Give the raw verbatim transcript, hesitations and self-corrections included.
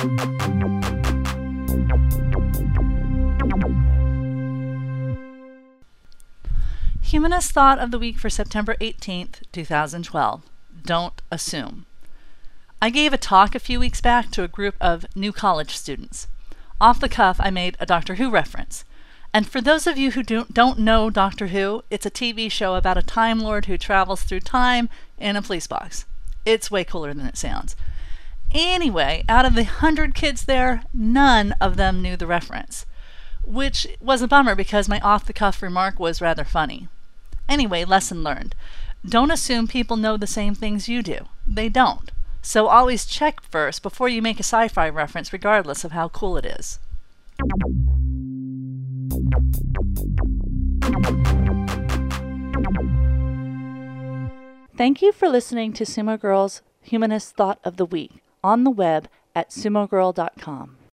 Humanist Thought of the Week for September eighteenth, two thousand twelve. Don't assume. I gave a talk a few weeks back to a group of new college students. Off the cuff, I made a Doctor Who reference. And for those of you who don't, don't know Doctor Who, it's a T V show about a Time Lord who travels through time in a police box. It's way cooler than it sounds. Anyway, out of the hundred kids there, none of them knew the reference, which was a bummer because my off-the-cuff remark was rather funny. Anyway, lesson learned. Don't assume people know the same things you do. They don't. So always check first before you make a sci-fi reference, regardless of how cool it is. Thank you for listening to Sumo Girl's Humanist Thought of the Week on the web at sumo girl dot com.